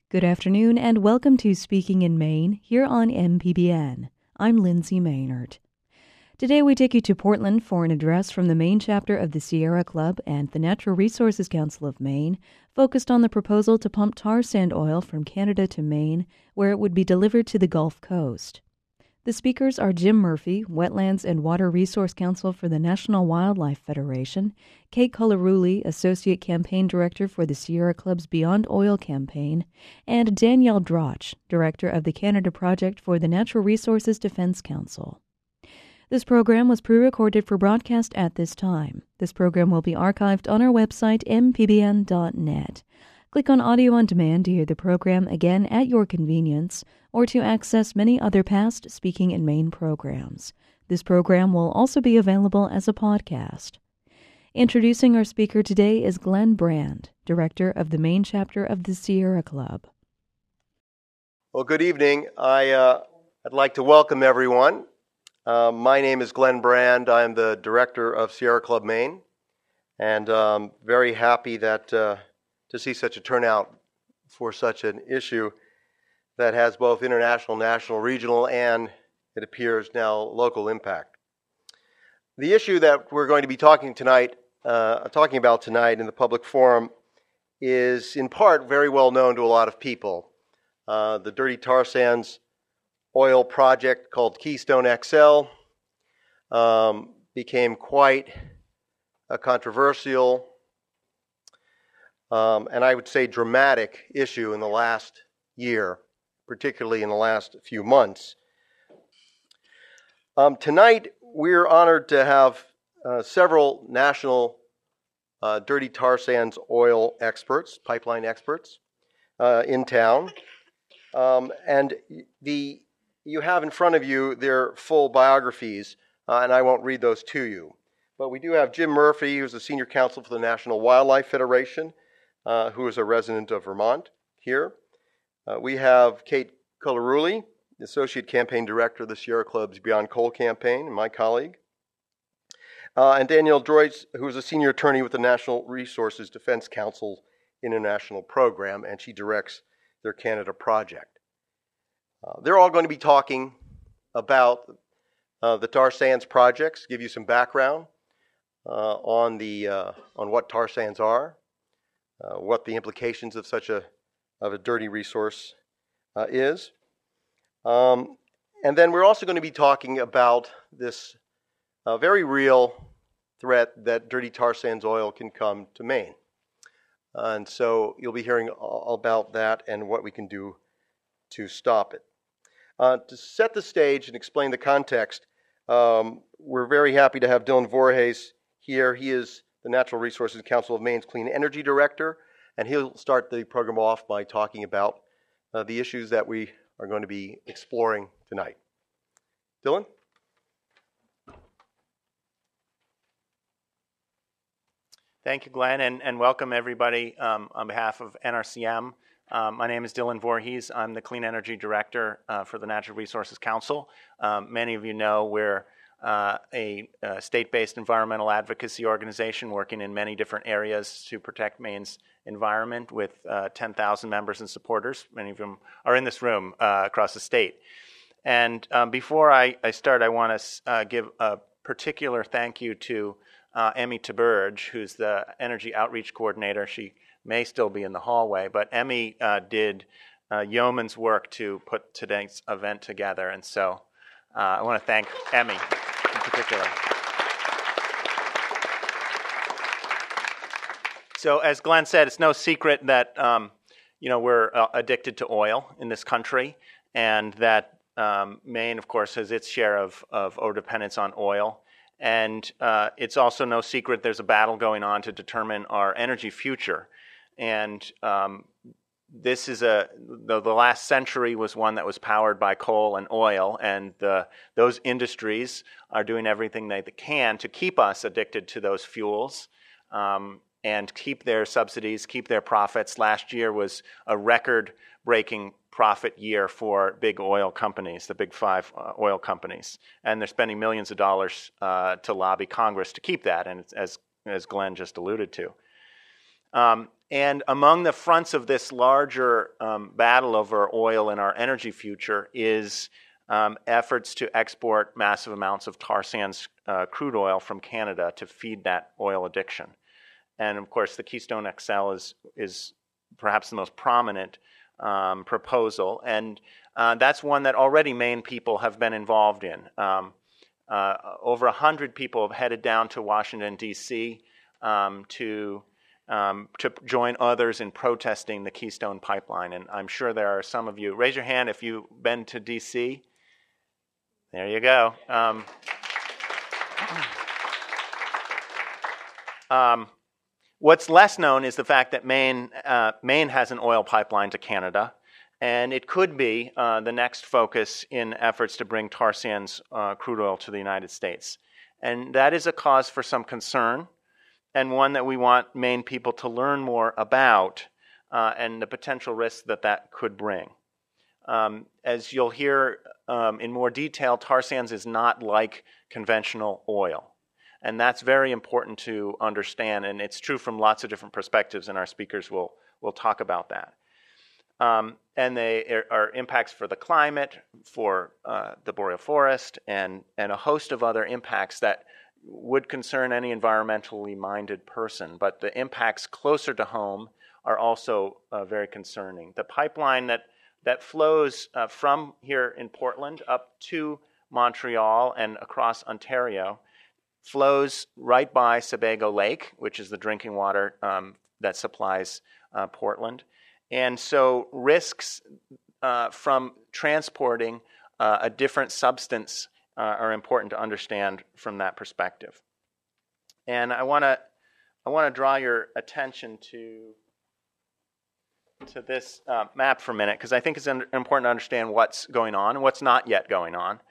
Good afternoon and welcome to Speaking in Maine here on MPBN. I'm Lindsay Maynard. Today we take you to Portland for an address from the Maine chapter of the Sierra Club and the Natural Resources Council of Maine, focused on the proposal to pump tar sand oil from Canada to Maine, where it would be delivered to the Gulf Coast. The speakers are Jim Murphy, Wetlands and Water Resource Counsel for the National Wildlife Federation, Kate Colarulli, Associate Campaign Director for the Sierra Club's Beyond Oil campaign, and Danielle Drotch, Director of the Canada Project for the Natural Resources Defense Council. This program was pre-recorded for broadcast at this time. This program will be archived on our website, mpbn.net. Click on Audio on Demand to hear the program again at your convenience or to access many other past Speaking in Maine programs. This program will also be available as a podcast. Introducing our speaker today is Glenn Brand, Director of the Maine chapter of the Sierra Club. Well, good evening. I'd like to welcome everyone. My name is Glenn Brand. I'm the Director of Sierra Club Maine, and very happy that to see such a turnout for such an issue that has both international, national, regional, and it appears now local impact. The issue that we're going to be talking about tonight in the public forum is in part very well known to a lot of people. The dirty tar sands oil project called Keystone XL became quite a controversial and I would say dramatic issue in the last year, particularly in the last few months. Tonight, we're honored to have several national dirty tar sands oil experts, pipeline experts, in town. And you have in front of you their full biographies, and I won't read those to you. But we do have Jim Murphy, who's the Senior Counsel for the National Wildlife Federation, who is a resident of Vermont here. We have Kate Colarulli, the Associate Campaign Director of the Sierra Club's Beyond Coal campaign, and my colleague. And Danielle Drotch, who is a Senior Attorney with the National Resources Defense Council International Program, and she directs their Canada Project. They're all going to be talking about the tar sands projects, give you some background on what tar sands are, what the implications of such a dirty resource is. And then we're also going to be talking about this very real threat that dirty tar sands oil can come to Maine. And so you'll be hearing all about that and what we can do to stop it. To set the stage and explain the context, we're very happy to have Dylan Voorhees here. He is the Natural Resources Council of Maine's Clean Energy Director, and he'll start the program off by talking about the issues that we are going to be exploring tonight. Dylan? Thank you, Glenn, and welcome everybody on behalf of NRCM. My name is Dylan Voorhees. I'm the Clean Energy Director for the Natural Resources Council. Many of you know we're a state-based environmental advocacy organization working in many different areas to protect Maine's environment with 10,000 members and supporters. Many of them are in this room across the state. And before I start, I want to give a particular thank you to Emmy Taburge, who's the Energy Outreach Coordinator. She may still be in the hallway, but Emmy did yeoman's work to put today's event together. And so I want to thank Emmy in particular. So as Glenn said, it's no secret that we're addicted to oil in this country, and that Maine, of course, has its share of overdependence on oil. And it's also no secret there's a battle going on to determine our energy future. And this is the last century was one that was powered by coal and oil, and those industries are doing everything they can to keep us addicted to those fuels and keep their subsidies, keep their profits. Last year was a record-breaking profit year for big oil companies, the big five oil companies, and they're spending millions of dollars to lobby Congress to keep that, and as Glenn just alluded to. And among the fronts of this larger battle over oil in our energy future is efforts to export massive amounts of tar sands crude oil from Canada to feed that oil addiction. And of course, the Keystone XL is perhaps the most prominent proposal, and that's one that already Maine people have been involved in. Over 100 people have headed down to Washington, D.C. To join others in protesting the Keystone Pipeline. And I'm sure there are some of you. Raise your hand if you've been to D.C. There you go. What's less known is the fact that Maine has an oil pipeline to Canada, and it could be the next focus in efforts to bring tar sands crude oil to the United States. And that is a cause for some concern, and one that we want Maine people to learn more about, and the potential risks that could bring. As you'll hear in more detail, tar sands is not like conventional oil. And that's very important to understand, and it's true from lots of different perspectives, and our speakers will talk about that. And they are impacts for the climate, for the boreal forest, and a host of other impacts that would concern any environmentally minded person. But the impacts closer to home are also very concerning. The pipeline that flows from here in Portland up to Montreal and across Ontario flows right by Sebago Lake, which is the drinking water that supplies Portland. And so risks from transporting a different substance are important to understand from that perspective. And I want to draw your attention to this map for a minute, because I think it's important to understand what's going on and what's not yet going on.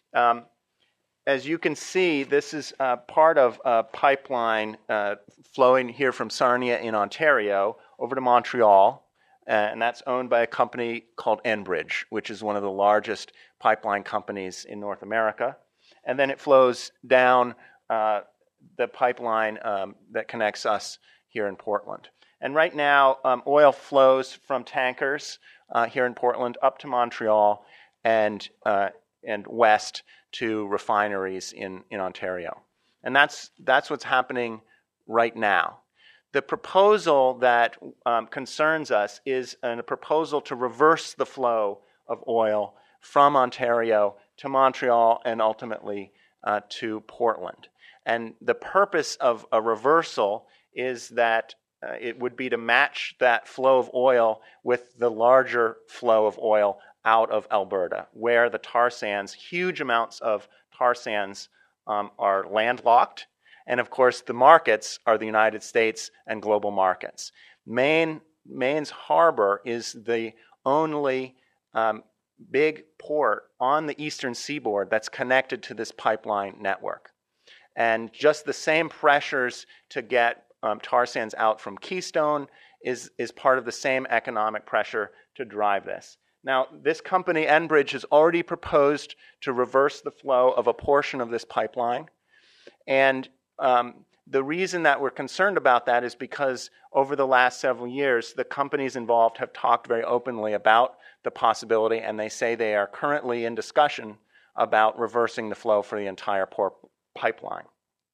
As you can see, this is part of a pipeline flowing here from Sarnia in Ontario over to Montreal, and that's owned by a company called Enbridge, which is one of the largest pipeline companies in North America. And then it flows down the pipeline that connects us here in Portland. And right now, oil flows from tankers here in Portland up to Montreal and west to refineries in Ontario. And that's what's happening right now. The proposal that concerns us is a proposal to reverse the flow of oil from Ontario to Montreal and ultimately to Portland. And the purpose of a reversal is that it would be to match that flow of oil with the larger flow of oil out of Alberta, where the tar sands, huge amounts of tar sands are landlocked. And of course, the markets are the United States and global markets. Maine's harbor is the only big port on the eastern seaboard that's connected to this pipeline network. And just the same pressures to get tar sands out from Keystone is part of the same economic pressure to drive this. Now, this company, Enbridge, has already proposed to reverse the flow of a portion of this pipeline. And the reason that we're concerned about that is because over the last several years, the companies involved have talked very openly about the possibility, and they say they are currently in discussion about reversing the flow for the entire pipeline.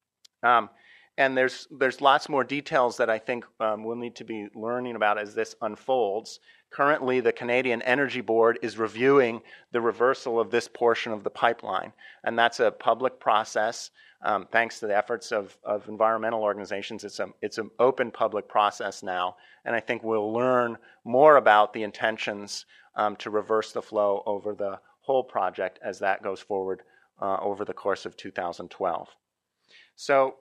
And there's lots more details that I think we'll need to be learning about as this unfolds. Currently, the Canadian Energy Board is reviewing the reversal of this portion of the pipeline, and that's a public process. Thanks to the efforts of environmental organizations, it's an open public process now, and I think we'll learn more about the intentions to reverse the flow over the whole project as that goes forward over the course of 2012. So,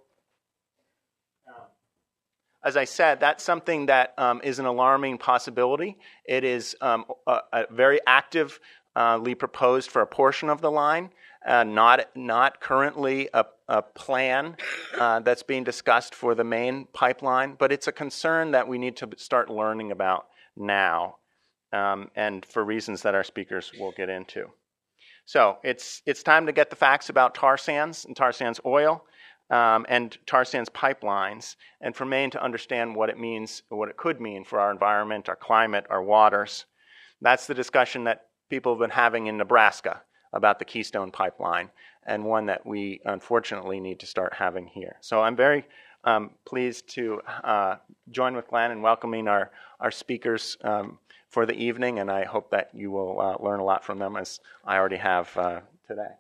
as I said, that's something that is an alarming possibility. It is very actively proposed for a portion of the line, not currently a plan that's being discussed for the main pipeline, but it's a concern that we need to start learning about now, and for reasons that our speakers will get into. So it's time to get the facts about tar sands and tar sands oil. and tar sands pipelines, and for Maine to understand what it means, what it could mean for our environment, our climate, our waters. That's the discussion that people have been having in Nebraska about the Keystone Pipeline, and one that we unfortunately need to start having here. So I'm very pleased to join with Glenn in welcoming our speakers for the evening, and I hope that you will learn a lot from them, as I already have today.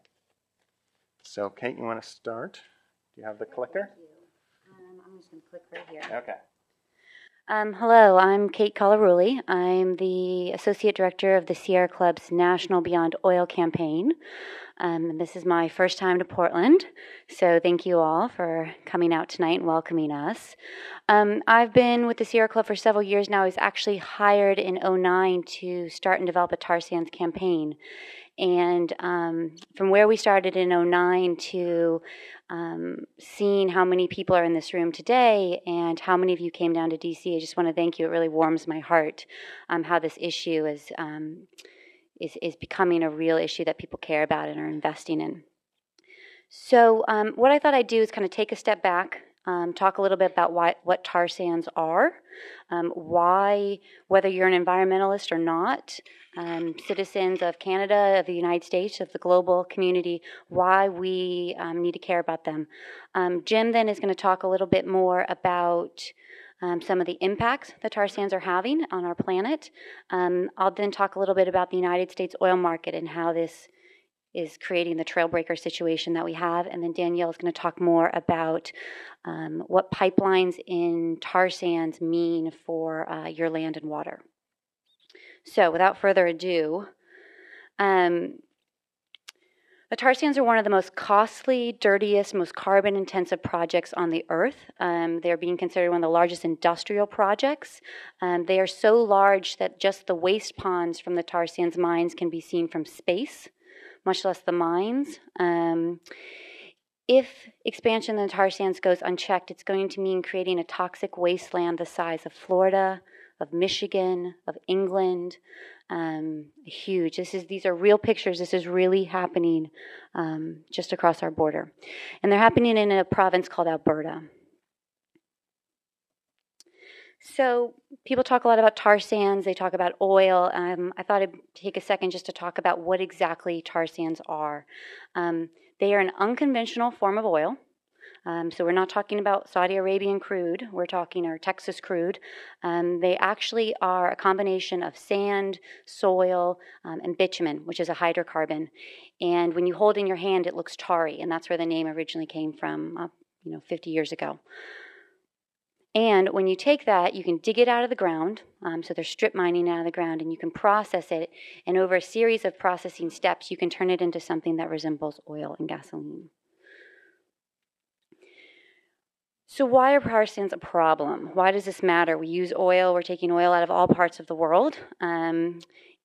So Kate, you want to start? Do you have the clicker? I'm just going to click right here. Okay. Hello, I'm Kate Colarulli. I'm the Associate Director of the Sierra Club's National Beyond Oil campaign. This is my first time to Portland, so thank you all for coming out tonight and welcoming us. I've been with the Sierra Club for several years now. I was actually hired in 2009 to start and develop a tar sands campaign. And from where we started in 2009 to seeing how many people are in this room today and how many of you came down to DC, I just want to thank you. It really warms my heart how this issue is becoming a real issue that people care about and are investing in. So what I thought I'd do is kind of take a step back, talk a little bit about what tar sands are, why, whether you're an environmentalist or not, citizens of Canada, of the United States, of the global community, why we need to care about them. Jim then is going to talk a little bit more about some of the impacts that tar sands are having on our planet. I'll then talk a little bit about the United States oil market and how this is creating the trailbreaker situation that we have. And then Danielle is going to talk more about what pipelines in tar sands mean for your land and water. So without further ado, the tar sands are one of the most costly, dirtiest, most carbon-intensive projects on the earth. They're being considered one of the largest industrial projects. They are so large that just the waste ponds from the tar sands mines can be seen from space, much less the mines. If expansion in the tar sands goes unchecked, it's going to mean creating a toxic wasteland the size of Florida, of Michigan, of England. Huge. These are real pictures. This is really happening just across our border. And they're happening in a province called Alberta. So people talk a lot about tar sands. They talk about oil. I thought I'd take a second just to talk about what exactly tar sands are. They are an unconventional form of oil. So we're not talking about Saudi Arabian crude. We're talking our Texas crude. They actually are a combination of sand, soil, and bitumen, which is a hydrocarbon. And when you hold it in your hand, it looks tarry, and that's where the name originally came from, 50 years ago. And when you take that, you can dig it out of the ground. So they're strip mining out of the ground, and you can process it. And over a series of processing steps, you can turn it into something that resembles oil and gasoline. So why are tar sands a problem? Why does this matter? We use oil. We're taking oil out of all parts of the world. And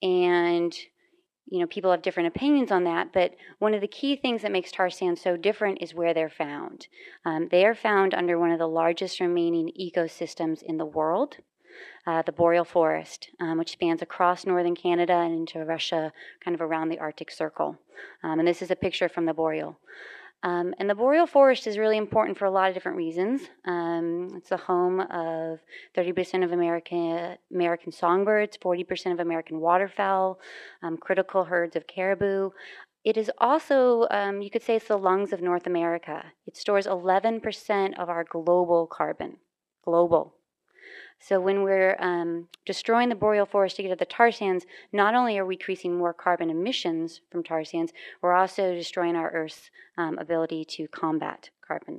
people have different opinions on that. But one of the key things that makes tar sands so different is where they're found. They are found under one of the largest remaining ecosystems in the world, the boreal forest, which spans across northern Canada and into Russia, kind of around the Arctic Circle. And this is a picture from the boreal. And the boreal forest is really important for a lot of different reasons. It's the home of 30% of American songbirds, 40% of American waterfowl, critical herds of caribou. It is also, you could say it's the lungs of North America. It stores 11% of our global carbon, global. So when we're destroying the boreal forest to get at the tar sands, not only are we increasing more carbon emissions from tar sands, we're also destroying our Earth's ability to combat carbon.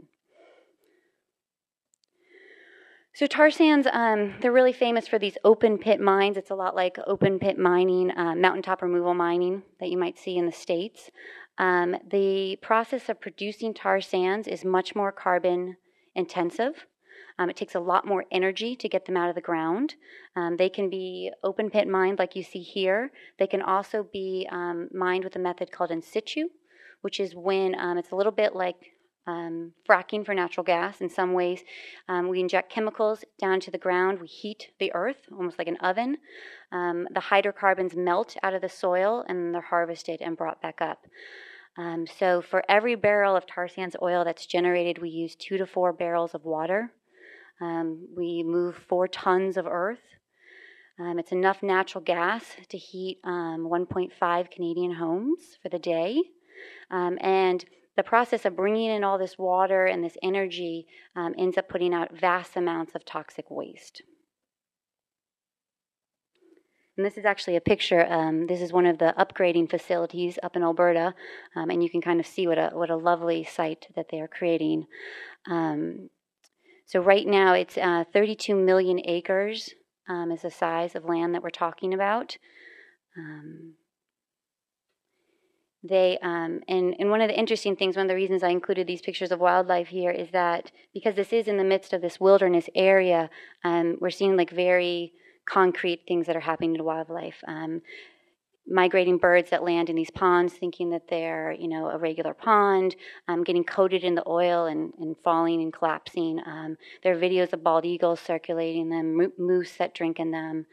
So tar sands, they're really famous for these open pit mines. It's a lot like open pit mining, mountaintop removal mining that you might see in the States. The process of producing tar sands is much more carbon intensive. It takes a lot more energy to get them out of the ground. They can be open pit mined like you see here. They can also be mined with a method called in situ, which is when it's a little bit like fracking for natural gas in some ways. We inject chemicals down to the ground. We heat the earth, almost like an oven. The hydrocarbons melt out of the soil and they're harvested and brought back up. So for every barrel of tar sands oil that's generated, we use 2 to 4 barrels of water. We move 4 tons of earth. It's enough natural gas to heat 1.5 Canadian homes for the day. And the process of bringing in all this water and this energy ends up putting out vast amounts of toxic waste. And this is actually a picture. This is one of the upgrading facilities up in Alberta, and you can kind of see what a lovely site that they are creating. So right now it's 32 million acres is the size of land that we're talking about. And one of the interesting things, one of the reasons I included these pictures of wildlife here is that because this is in the midst of this wilderness area, we're seeing like very concrete things that are happening to wildlife. Migrating birds that land in these ponds thinking that they're, a regular pond, getting coated in the oil and falling and collapsing. There are videos of bald eagles circulating them, moose that drink in them.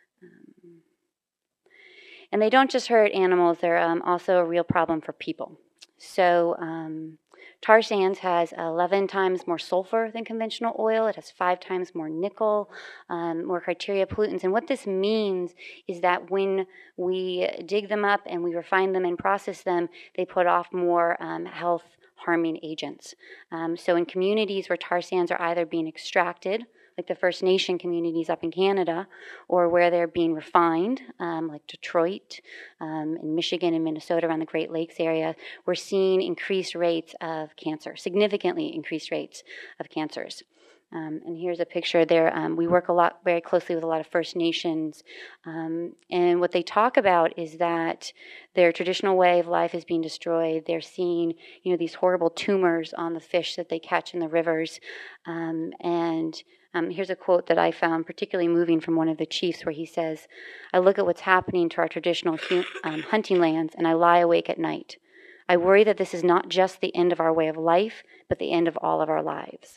And they don't just hurt animals, they're also a real problem for people. So tar sands has 11 times more sulfur than conventional oil. It has 5 times more nickel, more criteria pollutants. And what this means is that when we dig them up and we refine them and process them, they put off more health harming agents. So in communities where tar sands are either being extracted, like the First Nation communities up in Canada, or where they're being refined, like Detroit, in Michigan and Minnesota around the Great Lakes area, we're seeing increased rates of cancer, significantly increased rates of cancers. And here's a picture there. We work very closely with a lot of First Nations, and what they talk about is that their traditional way of life is being destroyed. They're seeing, these horrible tumors on the fish that they catch in the rivers, here's a quote that I found particularly moving from one of the chiefs where he says, "I look at what's happening to our traditional hunting lands and I lie awake at night. I worry that this is not just the end of our way of life, but the end of all of our lives."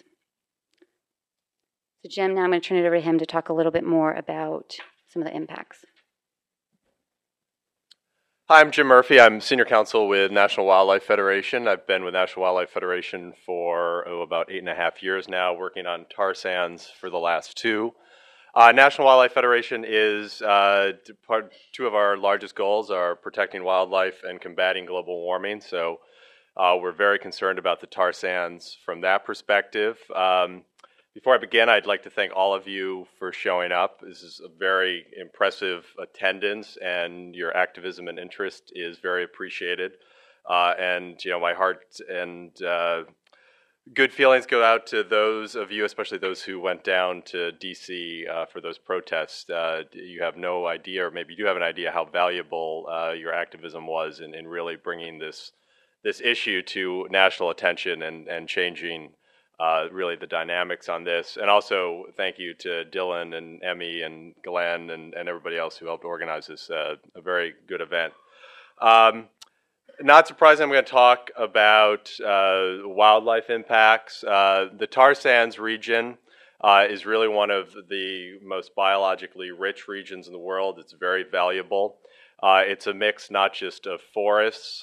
So Jim, now I'm going to turn it over to him to talk a little bit more about some of the impacts. Hi, I'm Jim Murphy. I'm Senior Counsel with National Wildlife Federation. I've been with National Wildlife Federation for about 8.5 years now, working on tar sands for the last 2. National Wildlife Federation is 2 of our largest goals are protecting wildlife and combating global warming. So we're very concerned about the tar sands from that perspective. Before I begin, I'd like to thank all of you for showing up. This is a very impressive attendance, and your activism and interest is very appreciated. And my heart and good feelings go out to those of you, especially those who went down to D.C. For those protests. You have no idea, or maybe you do have an idea, how valuable your activism was in really bringing this issue to national attention and changing really the dynamics on this. And also thank you to Dylan and Emmy and Glenn and everybody else who helped organize this, a very good event. Not surprising, I'm going to talk about wildlife impacts. The tar sands region is really one of the most biologically rich regions in the world. It's very valuable. It's a mix not just of forests.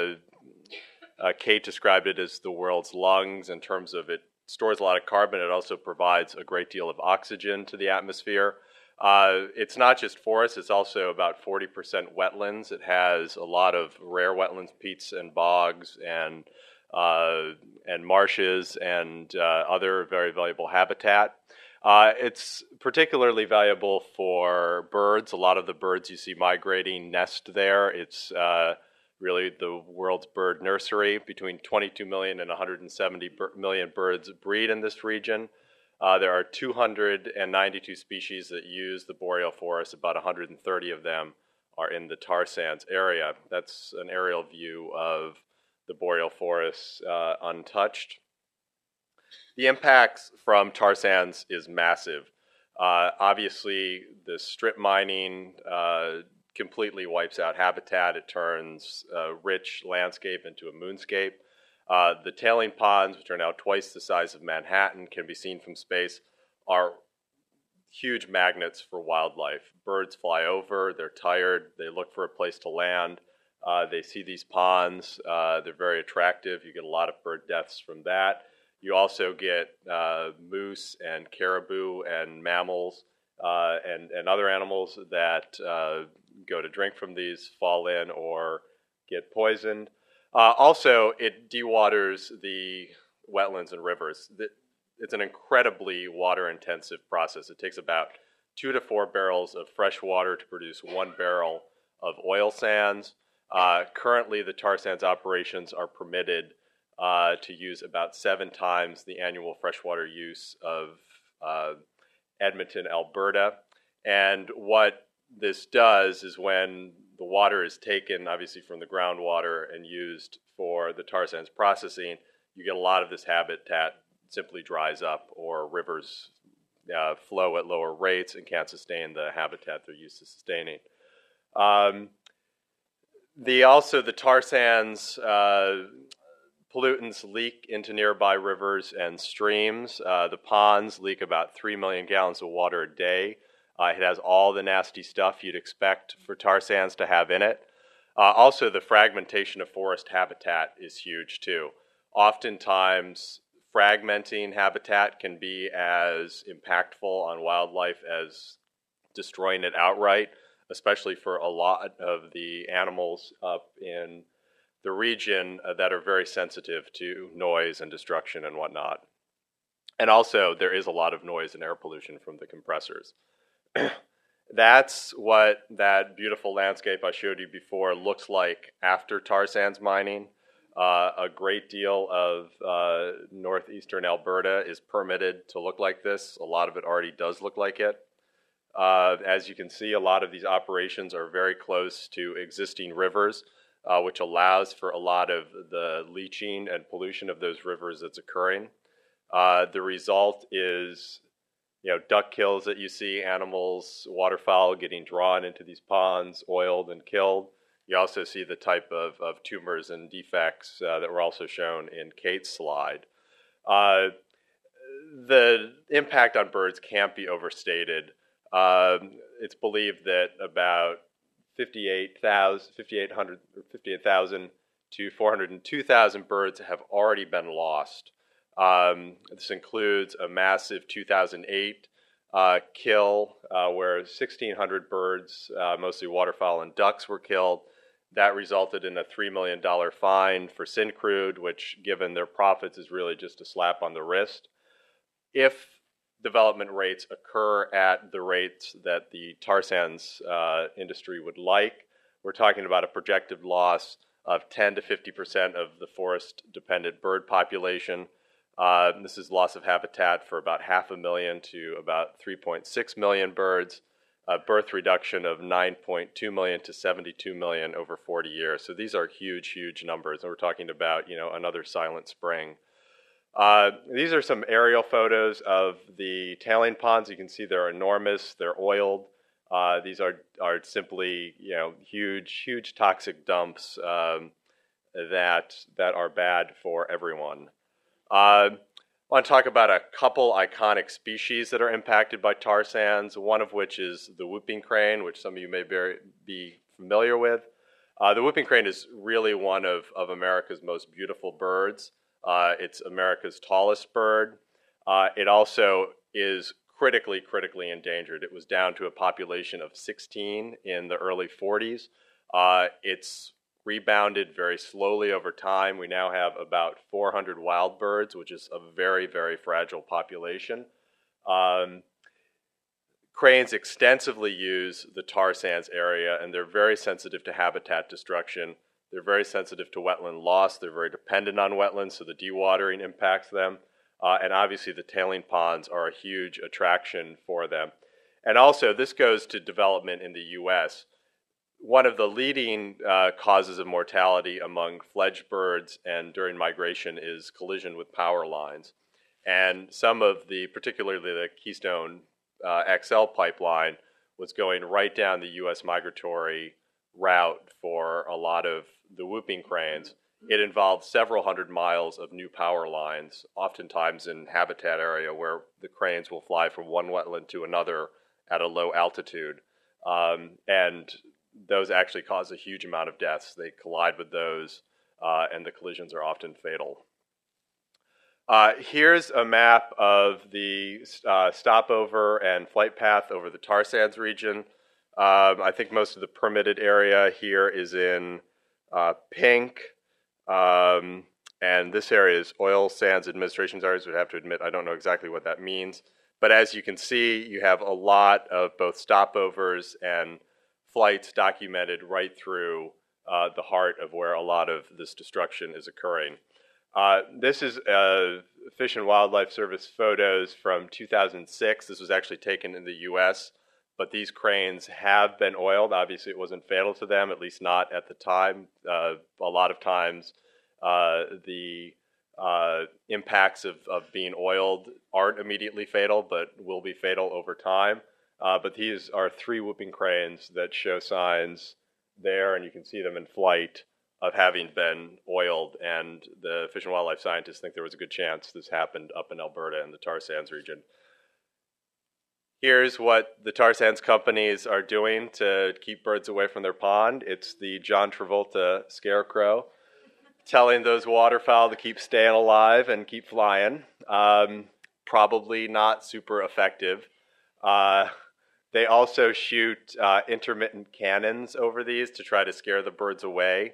Kate described it as the world's lungs in terms of it stores a lot of carbon. It also provides a great deal of oxygen to the atmosphere. It's not just forests, it's also about 40% wetlands. It has a lot of rare wetlands, peats and bogs and marshes and other very valuable habitat. It's particularly valuable for birds. A lot of the birds you see migrating nest there. It's really the world's bird nursery. Between 22 million and 170 million birds breed in this region. There are 292 species that use the boreal forest. About 130 of them are in the tar sands area. That's an aerial view of the boreal forests untouched. The impacts from tar sands is massive. Obviously, the strip mining completely wipes out habitat. It turns a rich landscape into a moonscape. The tailing ponds, which are now twice the size of Manhattan, can be seen from space, are huge magnets for wildlife. Birds fly over, they're tired, they look for a place to land. They see these ponds. They're very attractive. You get a lot of bird deaths from that. You also get moose and caribou and mammals and other animals that go to drink from these, fall in, or get poisoned. Also, it dewaters the wetlands and rivers. It's an incredibly water-intensive process. It takes about 2 to 4 barrels of fresh water to produce 1 barrel of oil sands. Currently, the tar sands operations are permitted to use about 7 times the annual freshwater use of Edmonton, Alberta. And what this does is when the water is taken, obviously, from the groundwater and used for the tar sands processing, you get a lot of this habitat simply dries up, or rivers flow at lower rates and can't sustain the habitat they're used to sustaining. The tar sands pollutants leak into nearby rivers and streams. The ponds leak about 3 million gallons of water a day. It has all the nasty stuff you'd expect for tar sands to have in it. Also, the fragmentation of forest habitat is huge too. Oftentimes, fragmenting habitat can be as impactful on wildlife as destroying it outright, especially for a lot of the animals up in the region that are very sensitive to noise and destruction and whatnot. And also, there is a lot of noise and air pollution from the compressors. That's what that beautiful landscape I showed you before looks like after tar sands mining. A great deal of northeastern Alberta is permitted to look like this. A lot of it already does look like it. As you can see, a lot of these operations are very close to existing rivers, which allows for a lot of the leaching and pollution of those rivers that's occurring. The result is, duck kills that you see, animals, waterfowl getting drawn into these ponds, oiled and killed. You also see the type of tumors and defects that were also shown in Kate's slide. The impact on birds can't be overstated. It's believed that about 58,000 to 402,000 birds have already been lost. This includes a massive 2008 kill where 1,600 birds, mostly waterfowl and ducks, were killed. That resulted in a $3 million fine for Syncrude, which, given their profits, is really just a slap on the wrist. If development rates occur at the rates that the tar sands industry would like, we're talking about a projected loss of 10 to 50% of the forest-dependent bird population. This is loss of habitat for about 500,000 to about 3.6 million birds, a birth reduction of 9.2 million to 72 million over 40 years. So these are huge, huge numbers, and we're talking about, another silent spring. These are some aerial photos of the tailing ponds. You can see they're enormous. They're oiled. These are simply, huge, huge toxic dumps that are bad for everyone. I want to talk about a couple iconic species that are impacted by tar sands, one of which is the whooping crane, which some of you may be familiar with. The whooping crane is really one of America's most beautiful birds. It's America's tallest bird. It also is critically endangered. It was down to a population of 16 in the early 40s. It's rebounded very slowly over time. We now have about 400 wild birds, which is a very, very fragile population. Cranes extensively use the tar sands area, and they're very sensitive to habitat destruction. They're very sensitive to wetland loss. They're very dependent on wetlands, so the dewatering impacts them. And obviously the tailing ponds are a huge attraction for them. And also, this goes to development in the U.S. One of the leading causes of mortality among fledged birds and during migration is collision with power lines. And some of particularly the Keystone XL pipeline was going right down the U.S. migratory route for a lot of the whooping cranes. It involved several hundred miles of new power lines, oftentimes in habitat area where the cranes will fly from one wetland to another at a low altitude. And those actually cause a huge amount of deaths. They collide with those, and the collisions are often fatal. Here's a map of the stopover and flight path over the tar sands region. I think most of the permitted area here is in pink, and this area is oil sands administration's areas. I would have to admit I don't know exactly what that means. But as you can see, you have a lot of both stopovers and flights documented right through the heart of where a lot of this destruction is occurring. This is Fish and Wildlife Service photos from 2006. This was actually taken in the U.S., but these cranes have been oiled. Obviously, it wasn't fatal to them, at least not at the time. A lot of times, the impacts of being oiled aren't immediately fatal, but will be fatal over time. But these are 3 whooping cranes that show signs there, and you can see them in flight, of having been oiled, and the fish and wildlife scientists think there was a good chance this happened up in Alberta in the tar sands region. Here's what the tar sands companies are doing to keep birds away from their pond. It's the John Travolta scarecrow telling those waterfowl to keep staying alive and keep flying. Probably not super effective. They also shoot intermittent cannons over these to try to scare the birds away.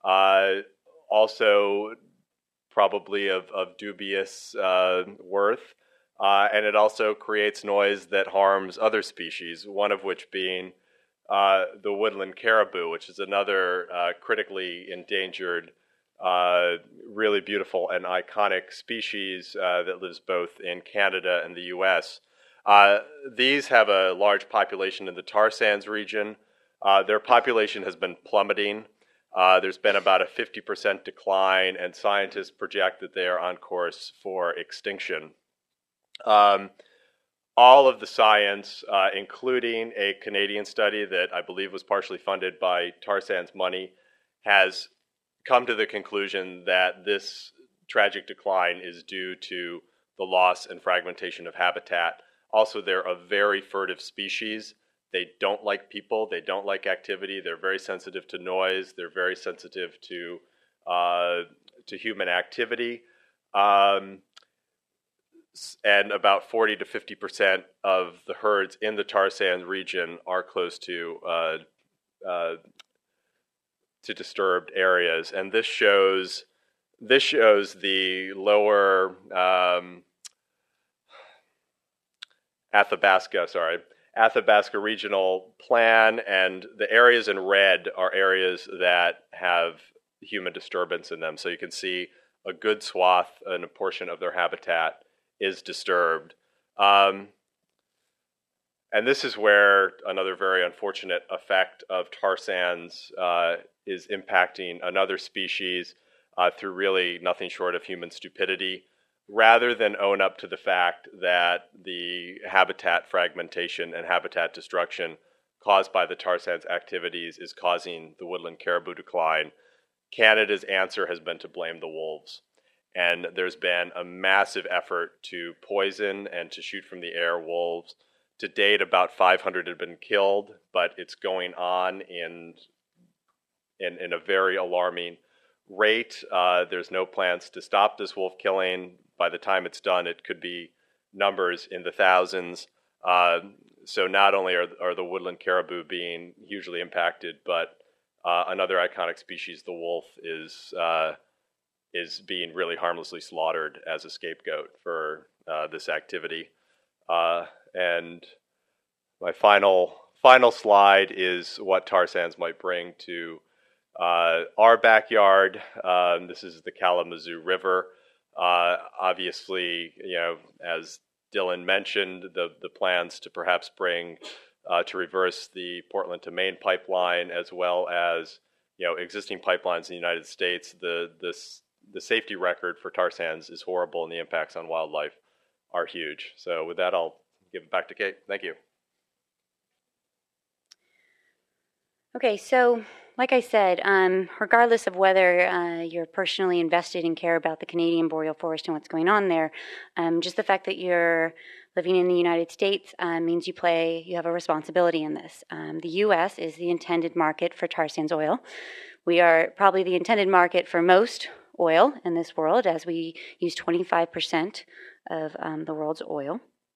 Also probably of dubious worth. And it also creates noise that harms other species, one of which being the woodland caribou, which is another critically endangered, really beautiful and iconic species that lives both in Canada and the U.S. These have a large population in the tar sands region. Their population has been plummeting. There's been about a 50% decline, and scientists project that they are on course for extinction. All of the science, including a Canadian study that I believe was partially funded by tar sands money, has come to the conclusion that this tragic decline is due to the loss and fragmentation of habitat. Also, they're a very furtive species. They don't like people. They don't like activity. They're very sensitive to noise. They're very sensitive to human activity. And about 40 to 50% of the herds in the tar sands region are close to disturbed areas. And this shows the lower Athabasca regional plan, and the areas in red are areas that have human disturbance in them. So you can see a good swath and a portion of their habitat is disturbed. And this is where another very unfortunate effect of tar sands is impacting another species through really nothing short of human stupidity. Rather than own up to the fact that the habitat fragmentation and habitat destruction caused by the tar sands activities is causing the woodland caribou decline, Canada's answer has been to blame the wolves. And there's been a massive effort to poison and to shoot from the air wolves. To date, about 500 have been killed, but it's going on in a very alarming rate. There's no plans to stop this wolf killing. By the time it's done, it could be numbers in the thousands. So not only are the woodland caribou being hugely impacted, but another iconic species, the wolf, is being really harmlessly slaughtered as a scapegoat for this activity. And my final slide is what tar sands might bring to our backyard. This is the Kalamazoo River. Obviously, as Dylan mentioned, the plans to perhaps bring to reverse the Portland to Maine pipeline, as well as existing pipelines in the United States. The safety record for tar sands is horrible, and the impacts on wildlife are huge. So with that, I'll give it back to Kate. Thank you. Okay, so like I said, regardless of whether you're personally invested and care about the Canadian boreal forest and what's going on there, just the fact that you're Living in the United States means you have a responsibility in this. The U.S. is the intended market for tar sands oil. We are probably the intended market for most oil in this world, as we use 25% of the world's oil.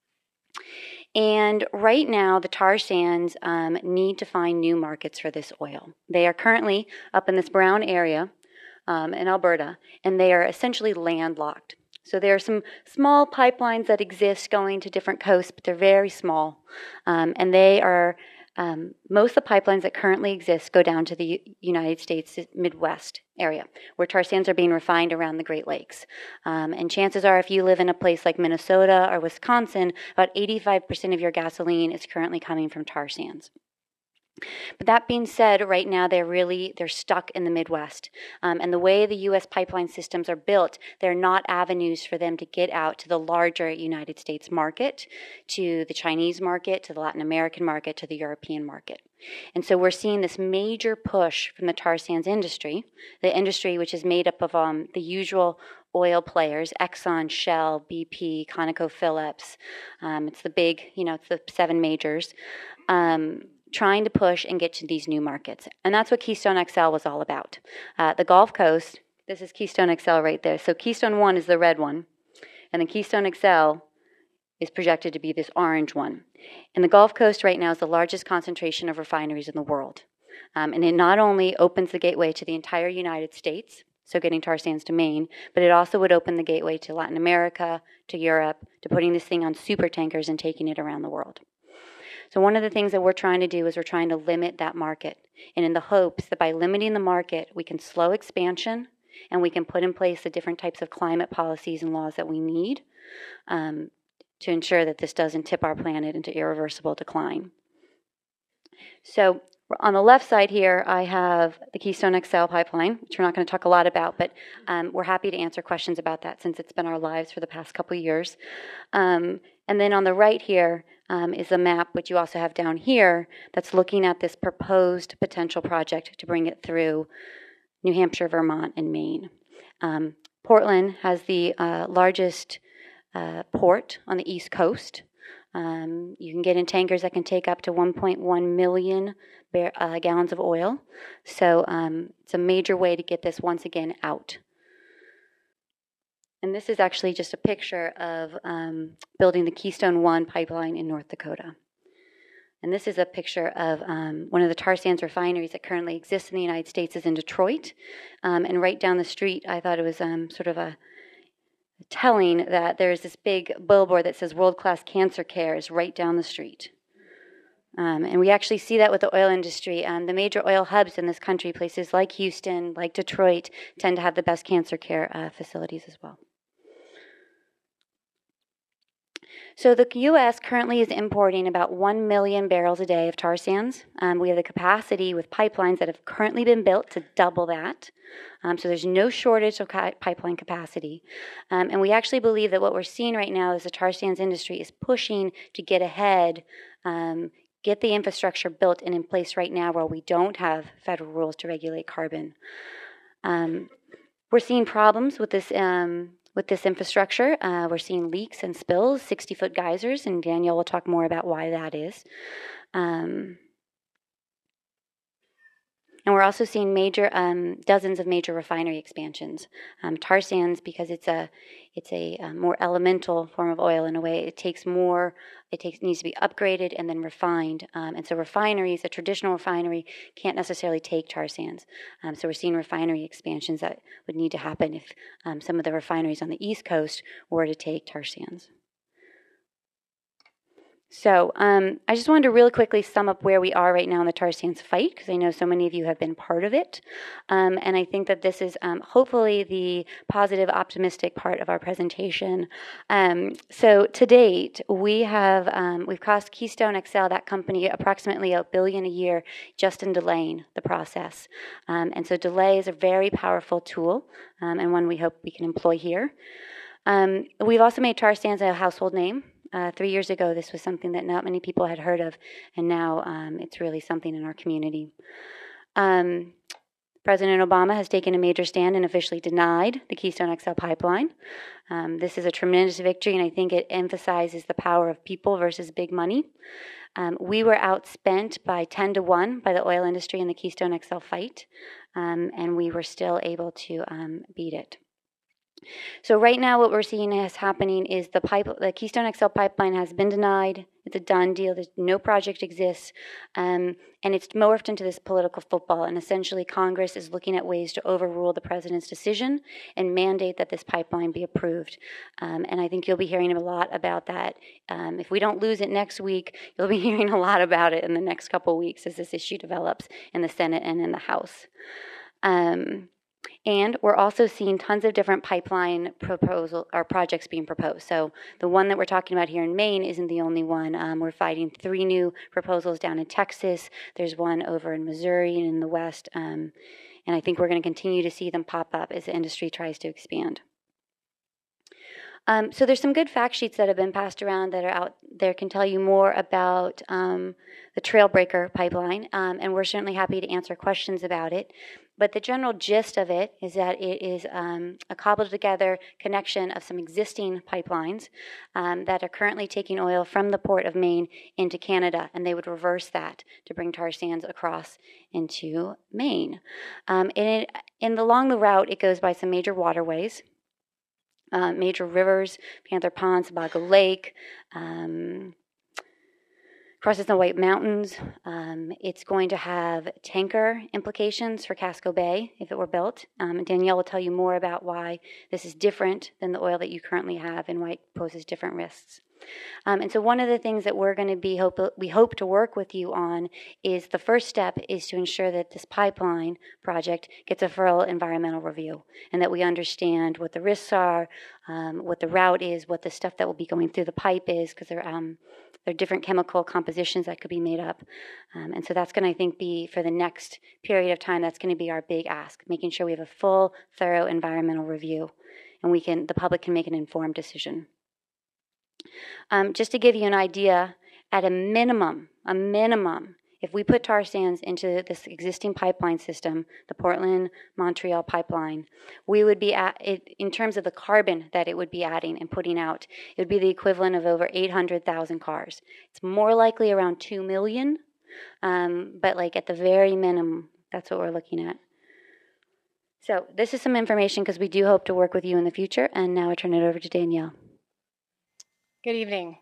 And right now, the tar sands need to find new markets for this oil. They are currently up in this brown area in Alberta, and they are essentially landlocked. So there are some small pipelines that exist going to different coasts, but they're very small. And they are, most of the pipelines that currently exist go down to the United States Midwest area, where tar sands are being refined around the Great Lakes. And chances are, if you live in a place like Minnesota or Wisconsin, about 85% of your gasoline is currently coming from tar sands. But that being said, right now they're stuck in the Midwest. And the way the U.S. pipeline systems are built, they're not avenues for them to get out to the larger United States market, to the Chinese market, to the Latin American market, to the European market. And so we're seeing this major push from the tar sands industry, the industry which is made up of the usual oil players, Exxon, Shell, BP, ConocoPhillips. It's the big, it's the 7 majors. Trying to push and get to these new markets. And that's what Keystone XL was all about. The Gulf Coast, this is Keystone XL right there. So Keystone 1 is the red one, and the Keystone XL is projected to be this orange one. And the Gulf Coast right now is the largest concentration of refineries in the world. And it not only opens the gateway to the entire United States, so getting tar sands to Maine, but it also would open the gateway to Latin America, to Europe, to putting this thing on super tankers and taking it around the world. So one of the things that we're trying to do is we're trying to limit that market, and in the hopes that by limiting the market, we can slow expansion and we can put in place the different types of climate policies and laws that we need to ensure that this doesn't tip our planet into irreversible decline. So on the left side here, I have the Keystone XL pipeline, which we're not going to talk a lot about, but we're happy to answer questions about that since it's been our lives for the past couple of years. And then on the right here is a map, which you also have down here, that's looking at this proposed potential project to bring it through New Hampshire, Vermont, and Maine. Portland has the largest port on the East Coast. You can get in tankers that can take up to 1.1 million gallons of oil. So it's a major way to get this once again out. And this is actually just a picture of building the Keystone 1 pipeline in North Dakota. And this is a picture of one of the tar sands refineries that currently exists in the United States is in Detroit. And right down the street, I thought it was sort of a telling that there's this big billboard that says world-class cancer care is right down the street. And we actually see that with the oil industry. The major oil hubs in this country, places like Houston, like Detroit, tend to have the best cancer care facilities as well. So the U.S. currently is importing about 1 million barrels a day of tar sands. We have the capacity with pipelines that have currently been built to double that. So there's no shortage of pipeline capacity. And we actually believe that what we're seeing right now is the tar sands industry is pushing to get ahead, get the infrastructure built and in place right now where we don't have federal rules to regulate carbon. We're seeing problems with this infrastructure. We're seeing leaks and spills, 60-foot geysers, and Danielle will talk more about why that is. And we're also seeing dozens of major refinery expansions. Tar sands, because it's a more elemental form of oil in a way, it needs to be upgraded and then refined. And so refineries, a traditional refinery, can't necessarily take tar sands. So we're seeing refinery expansions that would need to happen if some of the refineries on the East Coast were to take tar sands. So I just wanted to really quickly sum up where we are right now in the tar sands fight, because I know so many of you have been part of it. And I think that this is hopefully the positive, optimistic part of our presentation. So to date, we've cost Keystone XL, that company, approximately $1 billion a year just in delaying the process. And so delay is a very powerful tool, and one we hope we can employ here. We've also made tar sands a household name. 3 years ago, this was something that not many people had heard of, and now it's really something in our community. President Obama has taken a major stand and officially denied the Keystone XL pipeline. This is a tremendous victory, and I think it emphasizes the power of people versus big money. We were outspent by 10 to 1 by the oil industry in the Keystone XL fight, and we were still able to beat it. So right now what we're seeing is happening is the Keystone XL pipeline has been denied. It's a done deal. There's no project exists. And it's morphed into this political football. And essentially Congress is looking at ways to overrule the president's decision and mandate that this pipeline be approved. And I think you'll be hearing a lot about that. If we don't lose it next week, you'll be hearing a lot about it in the next couple of weeks as this issue develops in the Senate and in the House. And we're also seeing tons of different pipeline projects being proposed. So the one that we're talking about here in Maine isn't the only one. We're fighting 3 new proposals down in Texas. There's one over in Missouri and in the West. And I think we're going to continue to see them pop up as the industry tries to expand. So there's some good fact sheets that have been passed around that are out there can tell you more about the Trailbreaker pipeline, and we're certainly happy to answer questions about it. But the general gist of it is that it is a cobbled together connection of some existing pipelines that are currently taking oil from the Port of Maine into Canada, and they would reverse that to bring tar sands across into Maine. Along the route, it goes by some major waterways. Major rivers, Panther Pond, Sebago Lake, crosses the White Mountains. It's going to have tanker implications for Casco Bay if it were built. Danielle will tell you more about why this is different than the oil that you currently have and why it poses different risks. And so one of the things that we're going to be we hope to work with you on is the first step is to ensure that this pipeline project gets a full environmental review and that we understand what the risks are, what the route is, what the stuff that will be going through the pipe is, because there are different chemical compositions that could be made up. And so that's going to, I think, be for the next period of time, that's going to be our big ask, making sure we have a full, thorough environmental review and the public can make an informed decision. Just to give you an idea, at a minimum, if we put tar sands into this existing pipeline system, the Portland-Montreal pipeline, we would be in terms of the carbon that it would be adding and putting out, it would be the equivalent of over 800,000 cars. It's more likely around 2 million, but like at the very minimum, that's what we're looking at. So this is some information because we do hope to work with you in the future, and now I turn it over to Danielle. Good evening.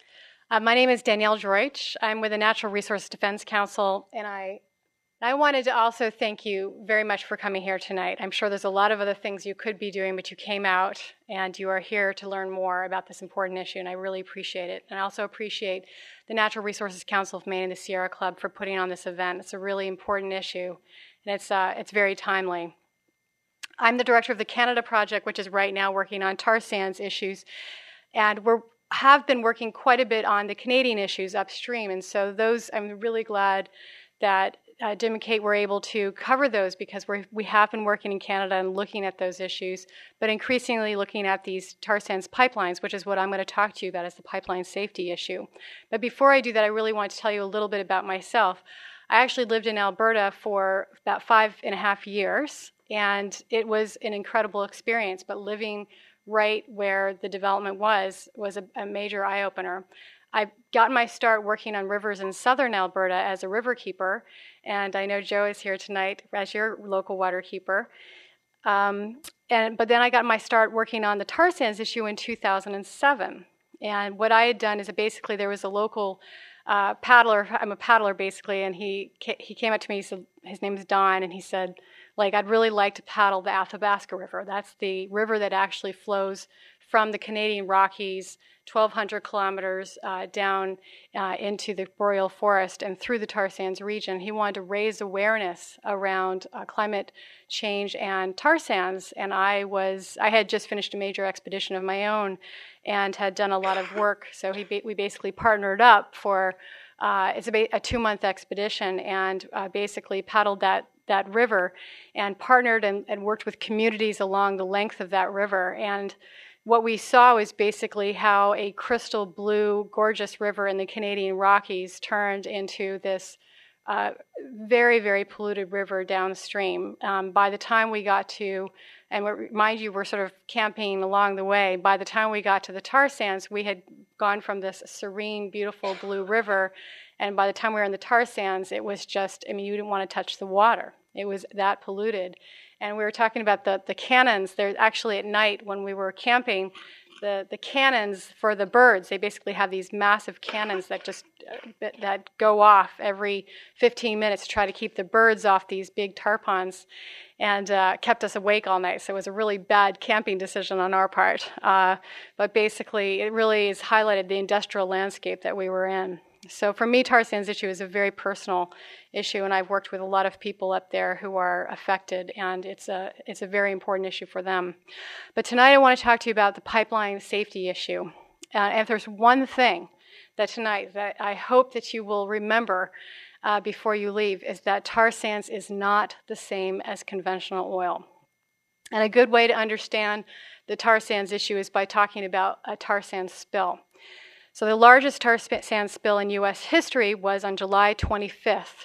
My name is Danielle Droich. I'm with the Natural Resources Defense Council, and I wanted to also thank you very much for coming here tonight. I'm sure there's a lot of other things you could be doing, but you came out and you are here to learn more about this important issue, and I really appreciate it. And I also appreciate the Natural Resources Council of Maine and the Sierra Club for putting on this event. It's a really important issue, and it's very timely. I'm the director of the Canada Project, which is right now working on tar sands issues, and have been working quite a bit on the Canadian issues upstream, and so I'm really glad that Dim and Kate were able to cover those because we have been working in Canada and looking at those issues, but increasingly looking at these tar sands pipelines, which is what I'm going to talk to you about as the pipeline safety issue. But before I do that, I really want to tell you a little bit about myself. I actually lived in Alberta for about 5.5 years, and it was an incredible experience, but living right where the development was a major eye-opener. I got my start working on rivers in southern Alberta as a river keeper, and I know Joe is here tonight as your local water keeper. But then I got my start working on the tar sands issue in 2007. And what I had done is basically there was a local paddler. I'm a paddler basically, and he came up to me. He said his name is Don, and he said, I'd really like to paddle the Athabasca River. That's the river that actually flows from the Canadian Rockies, 1,200 kilometers down into the boreal forest and through the tar sands region. He wanted to raise awareness around climate change and tar sands. And I had just finished a major expedition of my own and had done a lot of work. So we basically partnered up for it's a 2-month expedition and basically paddled that river and partnered and worked with communities along the length of that river. And what we saw was basically how a crystal blue, gorgeous river in the Canadian Rockies turned into this very, very polluted river downstream. By the time we got to, and mind you, we're sort of camping along the way, by the time we got to the tar sands, we had gone from this serene, beautiful blue river, and by the time we were in the tar sands, it was just, I mean, you didn't want to touch the water. It was that polluted. And we were talking about the cannons. There's actually at night when we were camping, the cannons for the birds, they basically have these massive cannons that just that go off every 15 minutes to try to keep the birds off these big tar ponds, and kept us awake all night. So it was a really bad camping decision on our part. But basically, it really has highlighted the industrial landscape that we were in. So for me, tar sands issue is a very personal issue, and I've worked with a lot of people up there who are affected, and it's a very important issue for them. But tonight I want to talk to you about the pipeline safety issue. And if there's one thing that tonight that I hope that you will remember before you leave, is that tar sands is not the same as conventional oil. And a good way to understand the tar sands issue is by talking about a tar sands spill. So the largest tar sands spill in U.S. history was on July 25th,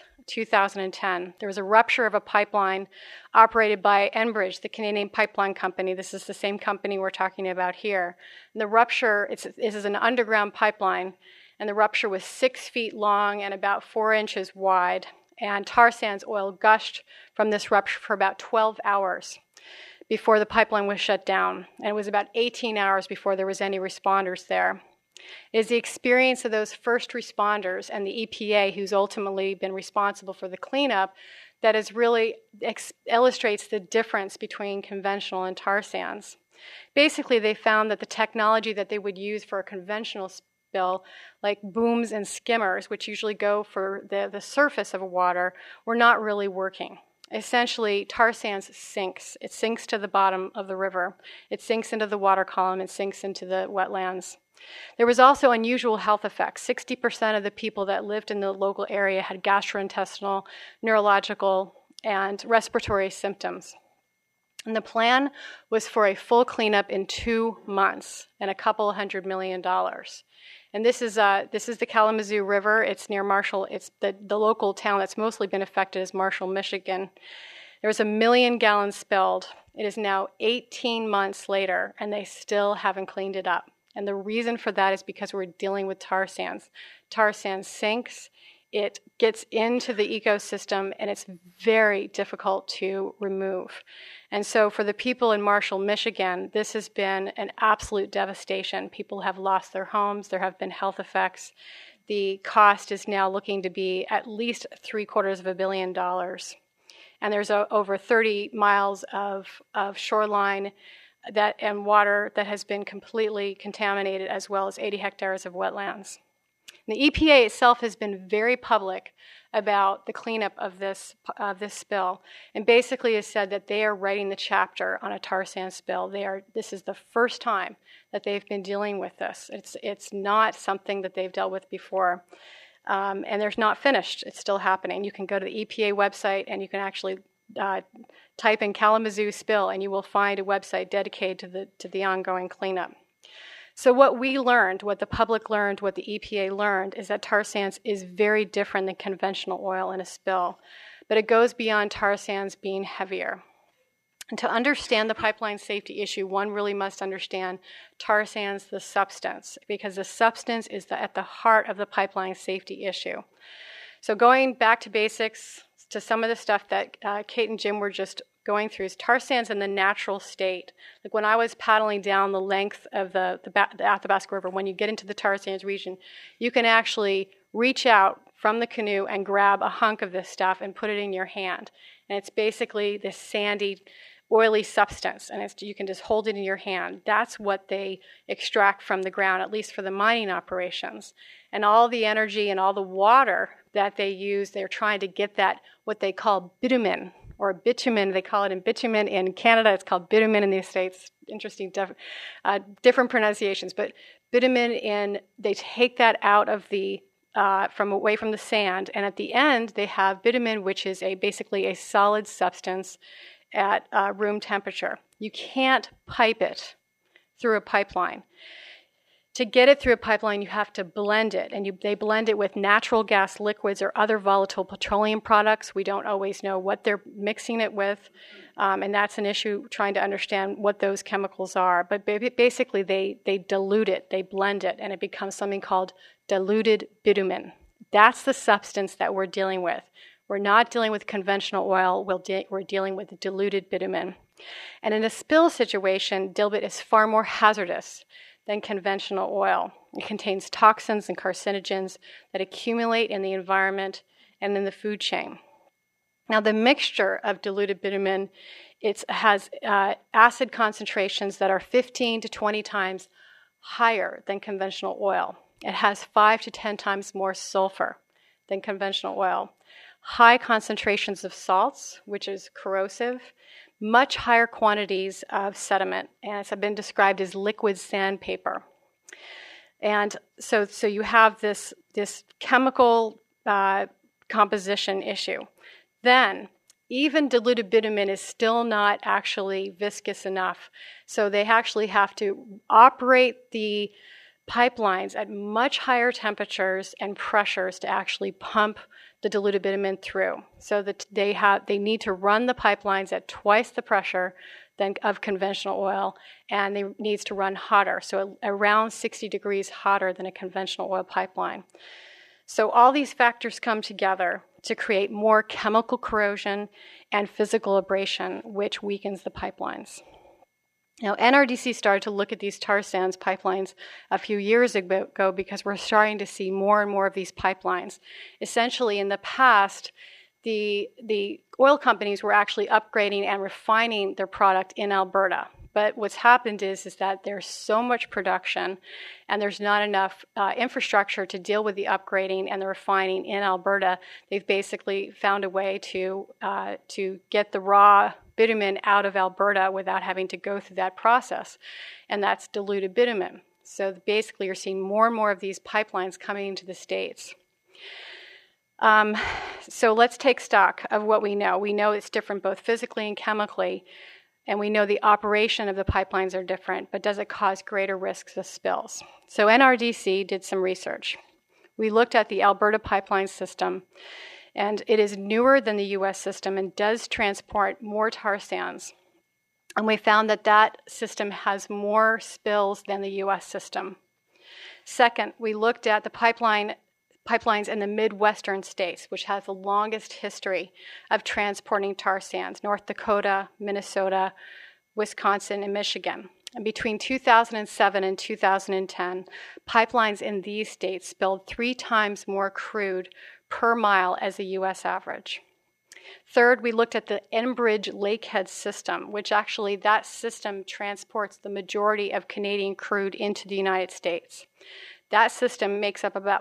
2010. There was a rupture of a pipeline operated by Enbridge, the Canadian pipeline company. This is the same company we're talking about here. And the rupture, this is an underground pipeline, and the rupture was 6 feet long and about 4 inches wide. And tar sands oil gushed from this rupture for about 12 hours before the pipeline was shut down. And it was about 18 hours before there was any responders there. It is the experience of those first responders and the EPA, who's ultimately been responsible for the cleanup, that is really illustrates the difference between conventional and tar sands. Basically, they found that the technology that they would use for a conventional spill, like booms and skimmers, which usually go for the surface of water, were not really working. Essentially, tar sands sinks. It sinks to the bottom of the river. It sinks into the water column. It sinks into the wetlands. There was also unusual health effects. 60% of the people that lived in the local area had gastrointestinal, neurological, and respiratory symptoms. And the plan was for a full cleanup in 2 months and a couple $100 million. And this is the Kalamazoo River. It's near Marshall. It's the local town that's mostly been affected is Marshall, Michigan. There was 1 million gallons spilled. It is now 18 months later, and they still haven't cleaned it up. And the reason for that is because we're dealing with tar sands. Tar sands sinks, it gets into the ecosystem, and it's very difficult to remove. And so for the people in Marshall, Michigan, this has been an absolute devastation. People have lost their homes. There have been health effects. The cost is now looking to be at least $750 million. And there's over 30 miles of shoreline and water that has been completely contaminated, as well as 80 hectares of wetlands. The EPA itself has been very public about the cleanup of this spill, and basically has said that they are writing the chapter on a tar sand spill. This is the first time that they've been dealing with this. It's not something that they've dealt with before, and they're not finished. It's still happening. You can go to the EPA website and you can actually type in Kalamazoo spill, and you will find a website dedicated to the ongoing cleanup. So what we learned, what the public learned, what the EPA learned, is that tar sands is very different than conventional oil in a spill, but it goes beyond tar sands being heavier. And to understand the pipeline safety issue, one really must understand tar sands, the substance, because the substance is at the heart of the pipeline safety issue. So going back to basics, to some of the stuff that Kate and Jim were just going through, is tar sands in the natural state. Like when I was paddling down the length of the Athabasca River, when you get into the tar sands region, you can actually reach out from the canoe and grab a hunk of this stuff and put it in your hand. And it's basically this sandy, oily substance, and you can just hold it in your hand. That's what they extract from the ground, at least for the mining operations. And all the energy and all the water that they use, they're trying to get that, what they call bitumen, or bitumen. They call it in bitumen in Canada. It's called bitumen in the States. Interesting, different pronunciations. But bitumen, they take that out of away from the sand, and at the end they have bitumen, which is basically a solid substance at room temperature. You can't pipe it through a pipeline. To get it through a pipeline, you have to blend it, and they blend it with natural gas liquids or other volatile petroleum products. We don't always know what they're mixing it with, and that's an issue trying to understand what those chemicals are. But basically, they dilute it, they blend it, and it becomes something called diluted bitumen. That's the substance that we're dealing with. We're not dealing with conventional oil, we're dealing with diluted bitumen. And in a spill situation, dilbit is far more hazardous than conventional oil. It contains toxins and carcinogens that accumulate in the environment and in the food chain. Now, the mixture of diluted bitumen, it has acid concentrations that are 15 to 20 times higher than conventional oil. It has 5 to 10 times more sulfur than conventional oil. High concentrations of salts, which is corrosive, much higher quantities of sediment, and it's been described as liquid sandpaper. And so you have this chemical composition issue. Then, even diluted bitumen is still not actually viscous enough, so they actually have to operate the pipelines at much higher temperatures and pressures to actually pump the diluted bitumen through. So that they need to run the pipelines at twice the pressure than of conventional oil, and it needs to run hotter, so around 60 degrees hotter than a conventional oil pipeline. So all these factors come together to create more chemical corrosion and physical abrasion, which weakens the pipelines. Now, NRDC started to look at these tar sands pipelines a few years ago because we're starting to see more and more of these pipelines. Essentially, in the past, the oil companies were actually upgrading and refining their product in Alberta. But what's happened is that there's so much production and there's not enough infrastructure to deal with the upgrading and the refining in Alberta. They've basically found a way to get the raw bitumen out of Alberta without having to go through that process, and that's diluted bitumen. So basically you're seeing more and more of these pipelines coming into the States. So let's take stock of what we know. We know it's different both physically and chemically, and we know the operation of the pipelines are different, but does it cause greater risks of spills? So NRDC did some research. We looked at the Alberta pipeline system, and it is newer than the U.S. system and does transport more tar sands. And we found that that system has more spills than the U.S. system. Second, we looked at the pipelines in the Midwestern states, which has the longest history of transporting tar sands: North Dakota, Minnesota, Wisconsin, and Michigan. And between 2007 and 2010, pipelines in these states spilled 3 times more crude per mile as the U.S. average. Third, we looked at the Enbridge Lakehead system, which actually that system transports the majority of Canadian crude into the United States. That system makes up about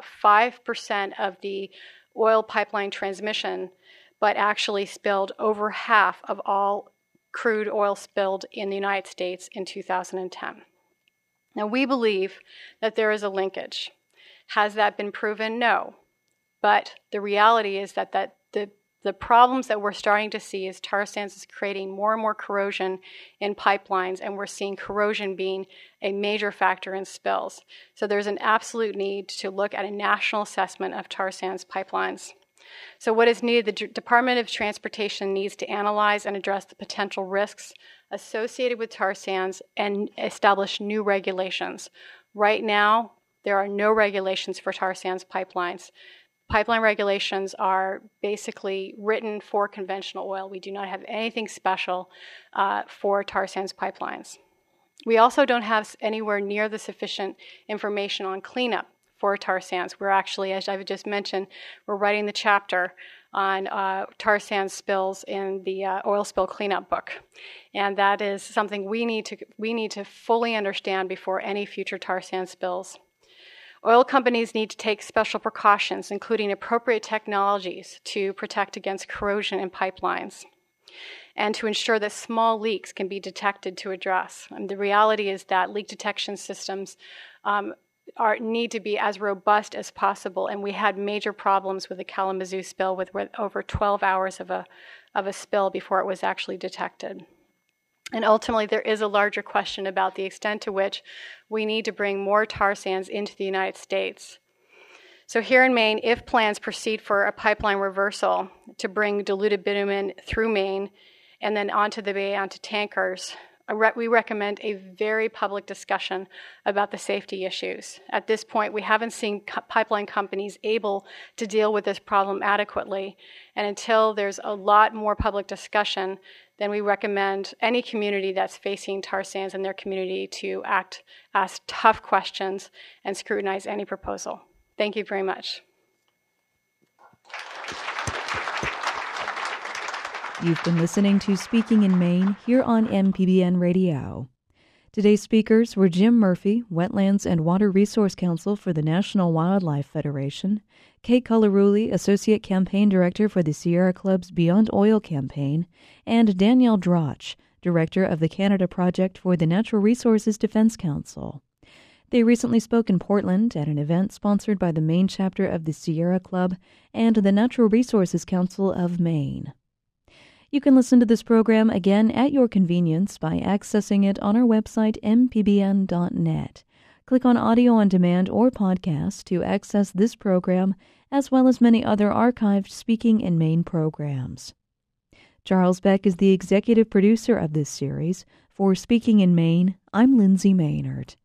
5% of the oil pipeline transmission, but actually spilled over half of all crude oil spilled in the United States in 2010. Now, we believe that there is a linkage. Has that been proven? No. But the reality is that the problems that we're starting to see is tar sands is creating more and more corrosion in pipelines, and we're seeing corrosion being a major factor in spills. So there's an absolute need to look at a national assessment of tar sands pipelines. So what is needed? The Department of Transportation needs to analyze and address the potential risks associated with tar sands and establish new regulations. Right now, there are no regulations for tar sands pipelines. Pipeline regulations are basically written for conventional oil. We do not have anything special for tar sands pipelines. We also don't have anywhere near the sufficient information on cleanup for tar sands. We're actually, as I've just mentioned, we're writing the chapter on tar sands spills in the oil spill cleanup book. And that is something we need to fully understand before any future tar sands spills. Oil companies need to take special precautions, including appropriate technologies to protect against corrosion in pipelines and to ensure that small leaks can be detected to address. And the reality is that leak detection systems need to be as robust as possible, and we had major problems with the Kalamazoo spill with over 12 hours of a spill before it was actually detected. And ultimately, there is a larger question about the extent to which we need to bring more tar sands into the United States. So here in Maine, if plans proceed for a pipeline reversal to bring diluted bitumen through Maine and then onto the bay, onto tankers, we recommend a very public discussion about the safety issues. At this point, we haven't seen pipeline companies able to deal with this problem adequately. And until there's a lot more public discussion, then we recommend any community that's facing tar sands in their community to ask tough questions and scrutinize any proposal. Thank you very much. You've been listening to Speaking in Maine here on MPBN Radio. Today's speakers were Jim Murphy, Wetlands and Water Resource Counsel for the National Wildlife Federation, Kate Collarulli, Associate Campaign Director for the Sierra Club's Beyond Oil campaign, and Danielle Droch, Director of the Canada Project for the Natural Resources Defense Council. They recently spoke in Portland at an event sponsored by the Maine chapter of the Sierra Club and the Natural Resources Council of Maine. You can listen to this program again at your convenience by accessing it on our website, mpbn.net. Click on Audio on Demand or Podcast to access this program, as well as many other archived Speaking in Maine programs. Charles Beck is the executive producer of this series. For Speaking in Maine, I'm Lindsay Maynard.